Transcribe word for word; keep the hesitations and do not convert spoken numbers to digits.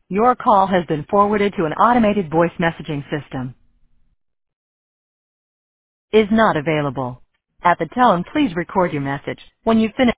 Your call has been forwarded to an automated voice messaging system. Is not available. At the tone, please record your message. When you finish